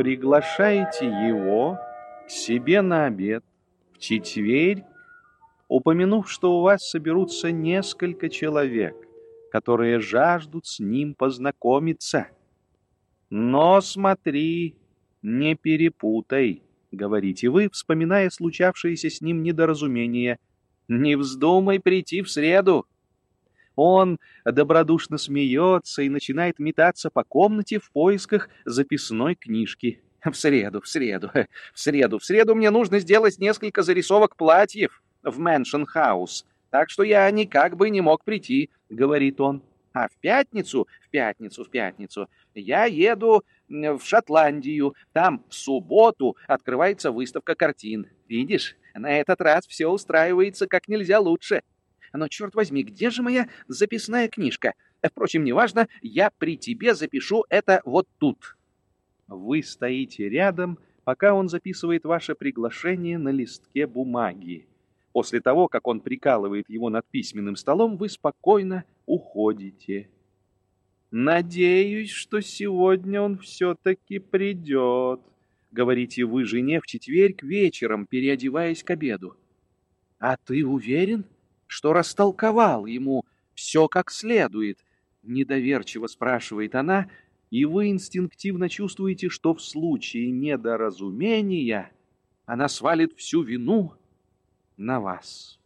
приглашаете его к себе на обед в четверг, упомянув, что у вас соберутся несколько человек, которые жаждут с ним познакомиться. Но смотри, не перепутай, говорите вы, вспоминая случавшееся с ним недоразумение. Не вздумай прийти в среду. Он добродушно смеется и начинает метаться по комнате в поисках записной книжки. В среду мне нужно сделать несколько зарисовок платьев в Мэншн Хаус, так что я никак бы не мог прийти, говорит он. А в пятницу я еду в Шотландию. Там в субботу открывается выставка картин. Видишь, на этот раз все устраивается как нельзя лучше. Но, черт возьми, где же моя записная книжка? Впрочем, неважно, я при тебе запишу это вот тут. Вы стоите рядом, пока он записывает ваше приглашение на листке бумаги. После того, как он прикалывает его над письменным столом, вы спокойно уходите. «Надеюсь, что сегодня он все-таки придет», — говорите вы жене в четверг вечером, переодеваясь к обеду. «А ты уверен, что растолковал ему все как следует?» — недоверчиво спрашивает она, и вы инстинктивно чувствуете, что в случае недоразумения она свалит всю вину на вас.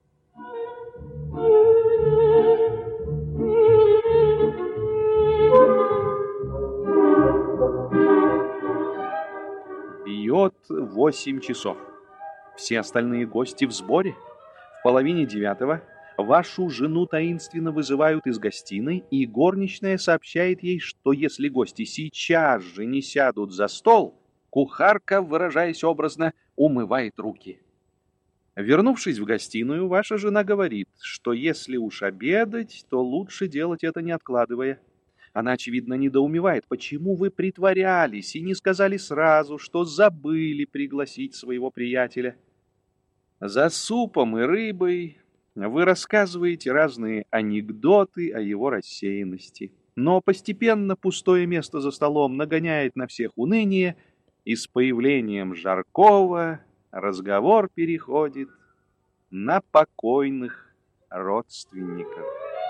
Бьет 8 часов. Все остальные гости в сборе. В 8:30 вашу жену таинственно вызывают из гостиной, и горничная сообщает ей, что если гости сейчас же не сядут за стол, кухарка, выражаясь образно, умывает руки. Вернувшись в гостиную, ваша жена говорит, что если уж обедать, то лучше делать это не откладывая. Она, очевидно, недоумевает, почему вы притворялись и не сказали сразу, что забыли пригласить своего приятеля. За супом и рыбой вы рассказываете разные анекдоты о его рассеянности. Но постепенно пустое место за столом нагоняет на всех уныние, и с появлением Жаркова разговор переходит на покойных родственников.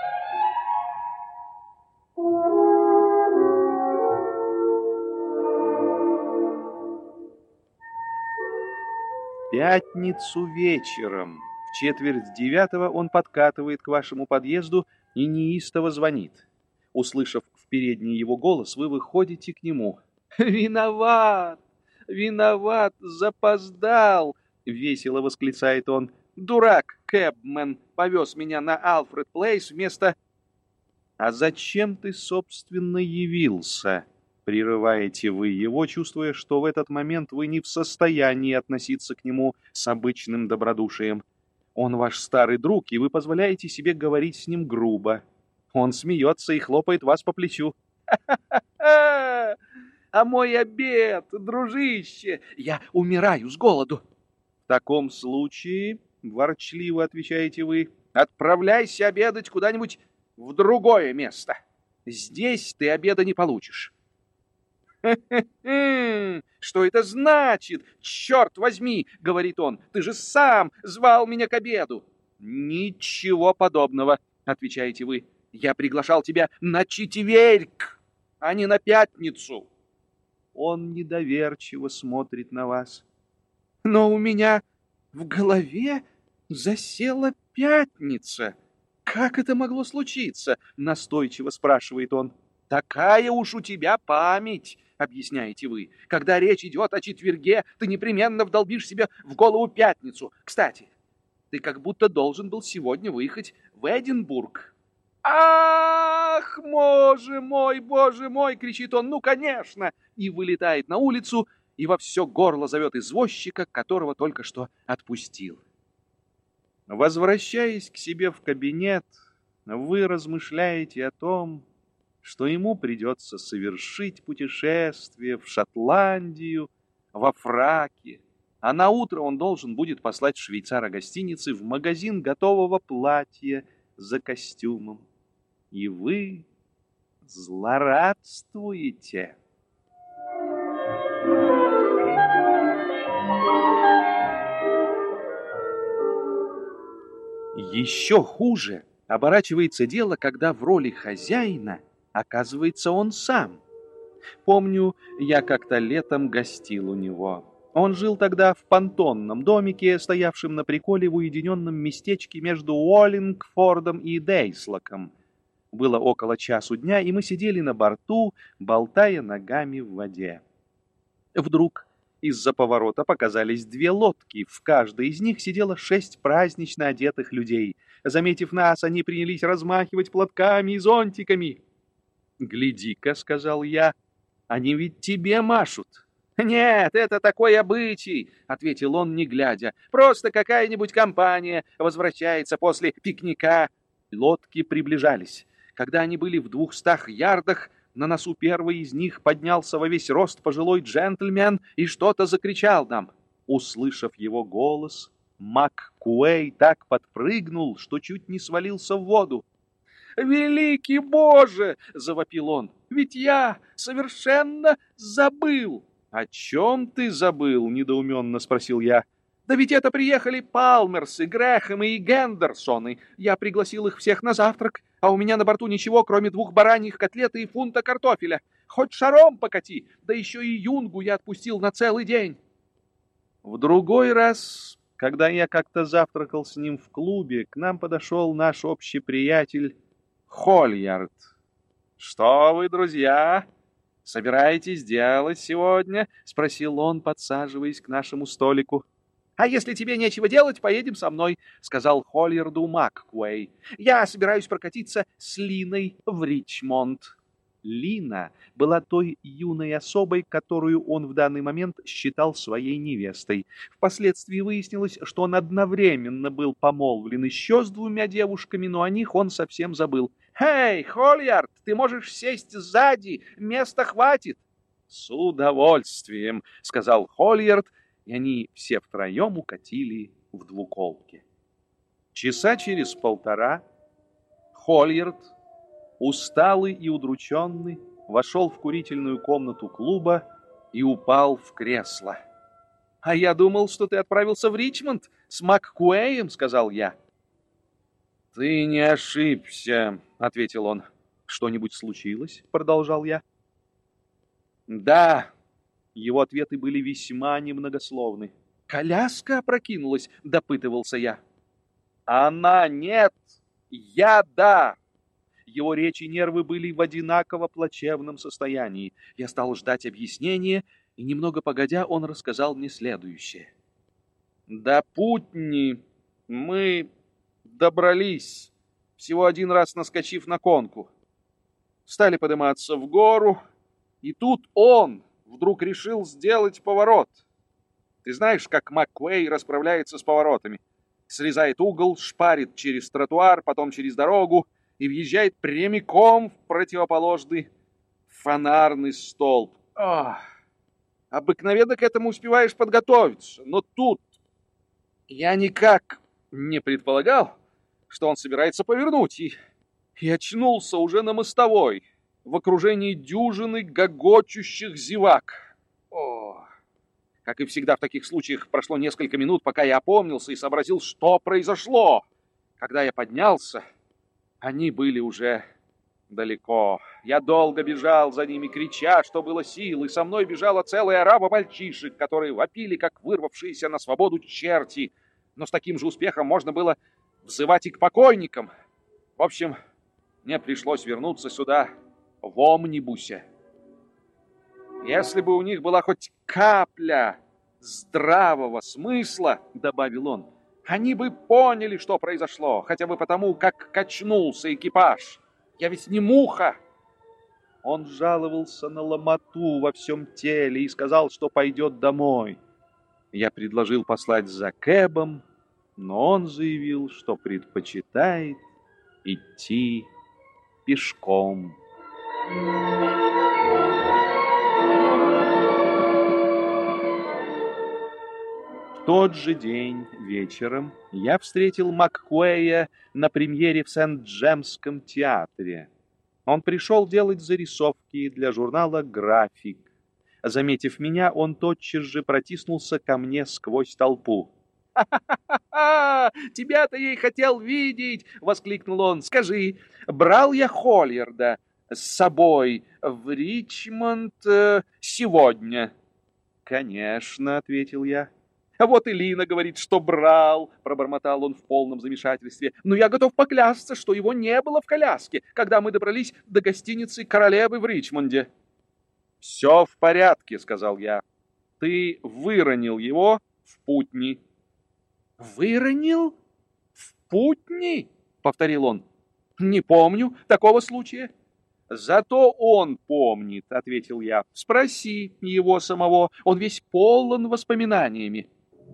В пятницу вечером в 8:45 он подкатывает к вашему подъезду и неистово звонит. Услышав в передней его голос, вы выходите к нему. «Виноват! Виноват! Запоздал!» — весело восклицает он. «Дурак, кэбмен, повез меня на Алфред Плейс вместо...» «А зачем ты, собственно, явился?» — прерываете вы его, чувствуя, что в этот момент вы не в состоянии относиться к нему с обычным добродушием. Он ваш старый друг, и вы позволяете себе говорить с ним грубо. Он смеется и хлопает вас по плечу. «Ха-ха-ха! А мой обед, дружище! Я умираю с голоду!» «В таком случае, — ворчливо отвечаете вы, — отправляйся обедать куда-нибудь в другое место. Здесь ты обеда не получишь». «Что это значит? Черт возьми!» — говорит он. «Ты же сам звал меня к обеду!» «Ничего подобного!» — отвечаете вы. «Я приглашал тебя на четверг, а не на пятницу!» Он недоверчиво смотрит на вас. «Но у меня в голове засела пятница. Как это могло случиться?» — настойчиво спрашивает он. «Такая уж у тебя память», — объясняете вы. «Когда речь идет о четверге, ты непременно вдолбишь себе в голову пятницу. Кстати, ты как будто должен был сегодня выехать в Эдинбург». «Ах, боже мой!» — кричит он. «Ну, конечно!» И вылетает на улицу, и во все горло зовет извозчика, которого только что отпустил. Возвращаясь к себе в кабинет, вы размышляете о том, что ему придется совершить путешествие в Шотландию во фраке, а на утро он должен будет послать швейцара гостиницы в магазин готового платья за костюмом. И вы злорадствуете. Еще хуже оборачивается дело, когда в роли хозяина оказывается он сам. Помню, я как-то летом гостил у него. Он жил тогда в понтонном домике, стоявшем на приколе в уединенном местечке между Уоллингфордом и Дейслоком. Было около часу дня, и мы сидели на борту, болтая ногами в воде. Вдруг из-за поворота показались две лодки. В каждой из них сидело 6 празднично одетых людей. Заметив нас, они принялись размахивать платками и зонтиками. «Гляди-ка», — сказал я, — «они ведь тебе машут». «Нет, это такой обычай», — ответил он, не глядя. «Просто какая-нибудь компания возвращается после пикника». Лодки приближались. Когда они были в 200 ярдах, на носу первый из них поднялся во весь рост пожилой джентльмен и что-то закричал нам. Услышав его голос, МакКуэй так подпрыгнул, что чуть не свалился в воду. «Великий Боже!» — завопил он. «Ведь я совершенно забыл!» «О чем ты забыл?» — недоуменно спросил я. «Да ведь это приехали Палмерсы, Грэхэмы и Гендерсоны. Я пригласил их всех на завтрак, а у меня на борту ничего, кроме 2 бараньих котлет и фунта картофеля. Хоть шаром покати, да еще и юнгу я отпустил на целый день». В другой раз, когда я как-то завтракал с ним в клубе, к нам подошел наш общий приятель Хольярд. «Что вы, друзья, собираетесь делать сегодня?» — спросил он, подсаживаясь к нашему столику. «А если тебе нечего делать, поедем со мной», — сказал Хольярду МакКуэй. «Я собираюсь прокатиться с Линой в Ричмонд». Лина была той юной особой, которую он в данный момент считал своей невестой. Впоследствии выяснилось, что он одновременно был помолвлен еще с 2 девушками, но о них он совсем забыл. «Эй, Хольярд, ты можешь сесть сзади, места хватит». «С удовольствием», — сказал Хольярд, и они все втроем укатили в двуколке. Часа через 1,5 Хольярд, усталый и удрученный, вошел в курительную комнату клуба и упал в кресло. «А я думал, что ты отправился в Ричмонд с МакКуэем», — сказал я. «Ты не ошибся», — ответил он. «Что-нибудь случилось?» — продолжал я. «Да». Его ответы были весьма немногословны. «Коляска опрокинулась?» — допытывался я. «Она нет, я да». Его речь и нервы были в одинаково плачевном состоянии. Я стал ждать объяснения, и немного погодя он рассказал мне следующее. «До Путни мы добрались, всего 1 раз наскочив на конку. Стали подниматься в гору, и тут он вдруг решил сделать поворот. Ты знаешь, как МакКуэй расправляется с поворотами? Срезает угол, шпарит через тротуар, потом через дорогу и въезжает прямиком в противоположный фонарный столб. Ох, обыкновенно к этому успеваешь подготовиться, но тут я никак не предполагал, что он собирается повернуть, и очнулся уже на мостовой, в окружении дюжины гогочущих зевак. О, как и всегда в таких случаях, прошло несколько минут, пока я опомнился и сообразил, что произошло. Когда я поднялся, они были уже далеко. Я долго бежал за ними, крича, что было сил, и со мной бежала целая орава мальчишек, которые вопили, как вырвавшиеся на свободу черти. Но с таким же успехом можно было взывать и к покойникам. В общем, мне пришлось вернуться сюда в омнибусе. Если бы у них была хоть капля здравого смысла, добавил он, они бы поняли, что произошло, хотя бы потому, как качнулся экипаж. Я ведь не муха. Он жаловался на ломоту во всем теле и сказал, что пойдет домой. Я предложил послать за кэбом, но он заявил, что предпочитает идти пешком. В тот же день вечером я встретил МакКуэя на премьере в Сент-Джемском театре. Он пришел делать зарисовки для журнала «График». Заметив меня, он тотчас же протиснулся ко мне сквозь толпу. «Ха-ха-ха! Тебя-то я и хотел видеть!» — воскликнул он. «Скажи, брал я Хольерда с собой в Ричмонд сегодня?» «Конечно», — ответил я. «А вот и Лина говорит, что брал», — пробормотал он в полном замешательстве. «Но я готов поклясться, что его не было в коляске, когда мы добрались до гостиницы «Королевы» в Ричмонде». «Все в порядке», — сказал я. «Ты выронил его в Путни». «Выронил? В Путни?» — повторил он. «Не помню такого случая». «Зато он помнит», — ответил я. «Спроси его самого, он весь полон воспоминаниями».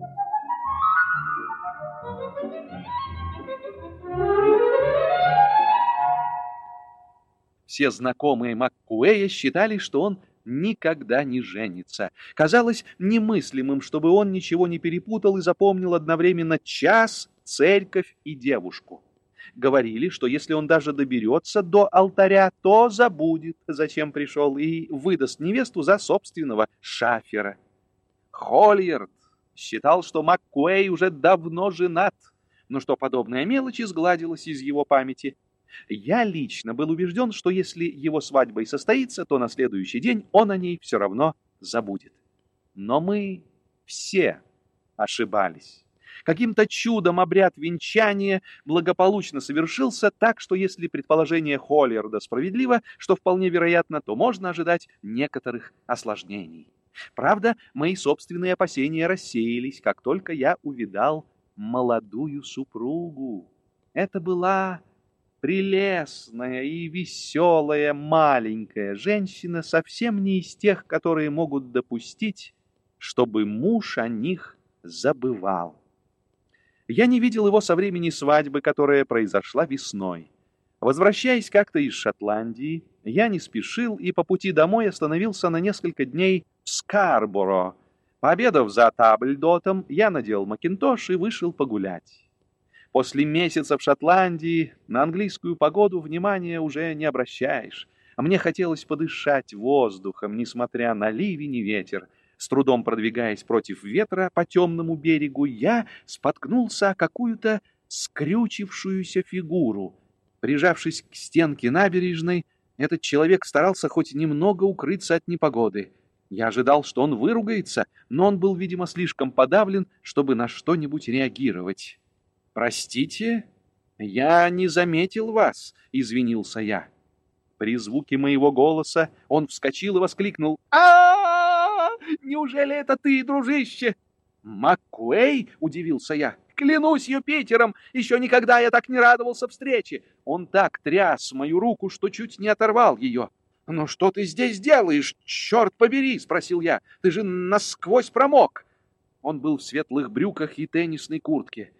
Все знакомые МакКуэя считали, что он никогда не женится. Казалось немыслимым, чтобы он ничего не перепутал и запомнил одновременно час, церковь и девушку. Говорили, что если он даже доберется до алтаря, то забудет, зачем пришел, и выдаст невесту за собственного шафера. Хольерд считал, что МакКуэй уже давно женат, но что подобная мелочь изгладилась из его памяти. Я лично был убежден, что если его свадьба и состоится, то на следующий день он о ней все равно забудет. Но мы все ошибались. Каким-то чудом обряд венчания благополучно совершился так, что если предположение Хольерда справедливо, что вполне вероятно, то можно ожидать некоторых осложнений. Правда, мои собственные опасения рассеялись, как только я увидал молодую супругу. Это была прелестная и веселая маленькая женщина, совсем не из тех, которые могут допустить, чтобы муж о них забывал. Я не видел его со времени свадьбы, которая произошла весной. Возвращаясь как-то из Шотландии, я не спешил и по пути домой остановился на несколько дней в Скарборо. Пообедав за табльдотом, я надел макинтош и вышел погулять. После месяца в Шотландии на английскую погоду внимания уже не обращаешь. А мне хотелось подышать воздухом, несмотря на ливень и ветер. С трудом продвигаясь против ветра по темному берегу, я споткнулся о какую-то скрючившуюся фигуру. Прижавшись к стенке набережной, этот человек старался хоть немного укрыться от непогоды. Я ожидал, что он выругается, но он был, видимо, слишком подавлен, чтобы на что-нибудь реагировать. «Простите, я не заметил вас», — извинился я. При звуке моего голоса он вскочил и воскликнул: «А-а-а! Неужели это ты, дружище?» «МакКуэй?» — удивился я. «Клянусь Юпитером, еще никогда я так не радовался встрече!» Он так тряс мою руку, что чуть не оторвал ее. «Ну что ты здесь делаешь, черт побери?» — спросил я. «Ты же насквозь промок!» Он был в светлых брюках и теннисной куртке.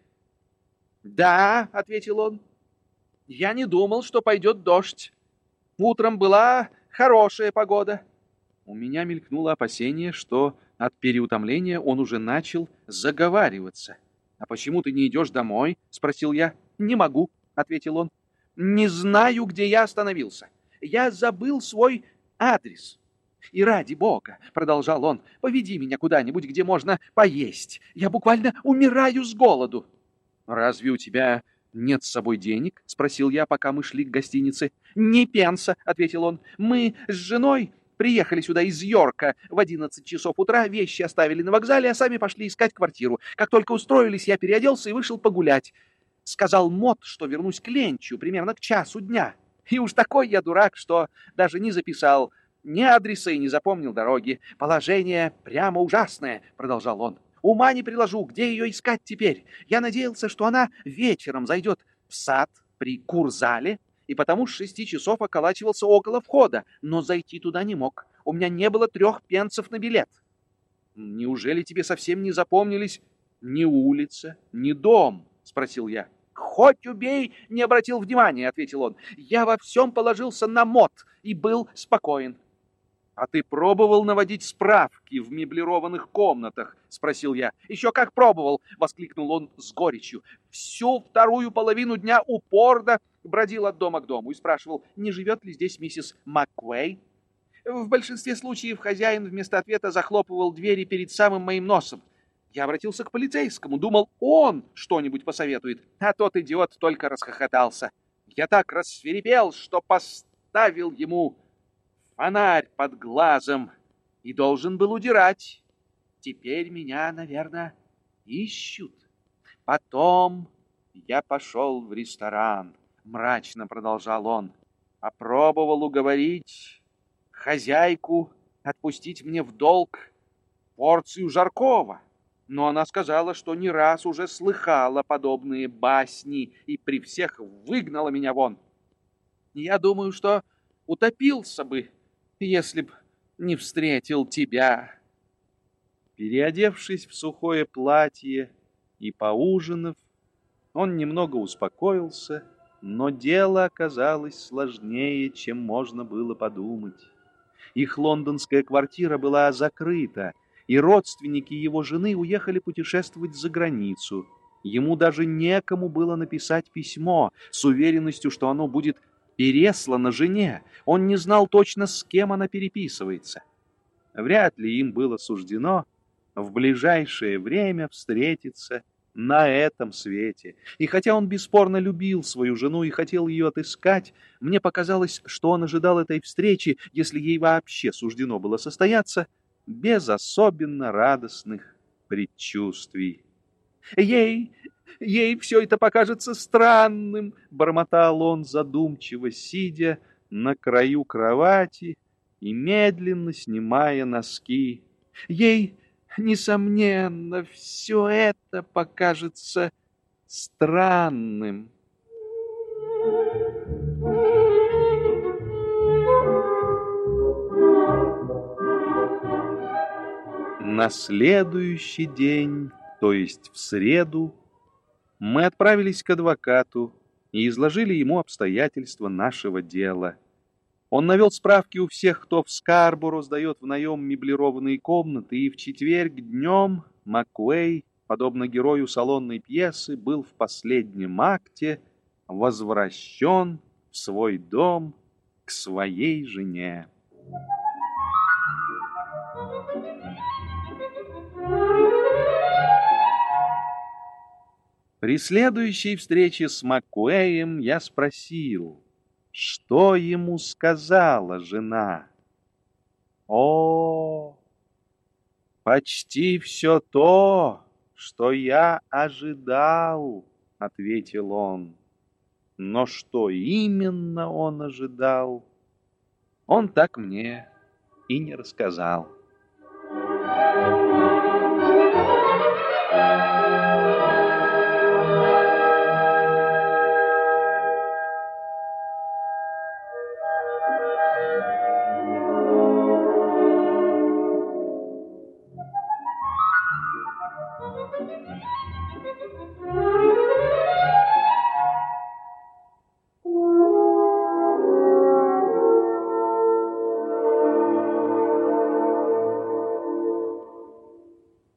«Да», — ответил он, — «я не думал, что пойдет дождь. Утром была хорошая погода». У меня мелькнуло опасение, что от переутомления он уже начал заговариваться. «А почему ты не идешь домой?» — спросил я. «Не могу», — ответил он. «Не знаю, где я остановился. Я забыл свой адрес. И ради бога, — продолжал он, — поведи меня куда-нибудь, где можно поесть. Я буквально умираю с голоду». «Разве у тебя нет с собой денег?» — спросил я, пока мы шли к гостинице. «Ни пенса», — ответил он. «Мы с женой приехали сюда из Йорка в 11 часов утра, вещи оставили на вокзале, а сами пошли искать квартиру. Как только устроились, я переоделся и вышел погулять. Сказал Мот, что вернусь к ленчу примерно к часу дня. И уж такой я дурак, что даже не записал ни адреса и не запомнил дороги. Положение прямо ужасное», — продолжал он. «Ума не приложу, где ее искать теперь. Я надеялся, что она вечером зайдет в сад при Курзале, и потому с 6 часов околачивался около входа, но зайти туда не мог. У меня не было 3 пенсов на билет». «Неужели тебе совсем не запомнились ни улица, ни дом?» — спросил я. «Хоть убей, не обратил внимания», — ответил он. «Я во всем положился на Мот и был спокоен». «А ты пробовал наводить справки в меблированных комнатах?» — спросил я. «Еще как пробовал!» — воскликнул он с горечью. «Всю вторую половину дня упорно бродил от дома к дому и спрашивал, не живет ли здесь миссис МакКуэй. В большинстве случаев хозяин вместо ответа захлопывал двери перед самым моим носом. Я обратился к полицейскому, думал, он что-нибудь посоветует, а тот идиот только расхохотался. Я так рассвирепел, что поставил ему фонарь под глазом и должен был удирать. Теперь меня, наверное, ищут. Потом я пошел в ресторан, мрачно продолжал он. Попробовал уговорить хозяйку отпустить мне в долг порцию жаркого. Но она сказала, что не раз уже слыхала подобные басни и при всех выгнала меня вон. Я думаю, что утопился бы, если б не встретил тебя. Переодевшись в сухое платье и поужинав, он немного успокоился, но дело оказалось сложнее, чем можно было подумать. Их лондонская квартира была закрыта, и родственники его жены уехали путешествовать за границу. Ему даже некому было написать письмо с уверенностью, что оно будет переслано жене. Он не знал точно, с кем она переписывается. Вряд ли им было суждено в ближайшее время встретиться на этом свете. И хотя он бесспорно любил свою жену и хотел ее отыскать, мне показалось, что он ожидал этой встречи, если ей вообще суждено было состояться, без особенно радостных предчувствий. Ей, ей все это покажется странным, бормотал он, задумчиво сидя на краю кровати и медленно снимая носки. Ей, несомненно, все это покажется странным. На следующий день, то есть в среду, мы отправились к адвокату и изложили ему обстоятельства нашего дела. Он навел справки у всех, кто в Скарборо сдает в наем меблированные комнаты, и в четверг днем Маккуэй, подобно герою салонной пьесы, был в последнем акте возвращен в свой дом к своей жене. При следующей встрече с Маккуэем я спросил, что ему сказала жена. «О, почти все то, что я ожидал», — ответил он. Но что именно он ожидал, он так мне и не рассказал.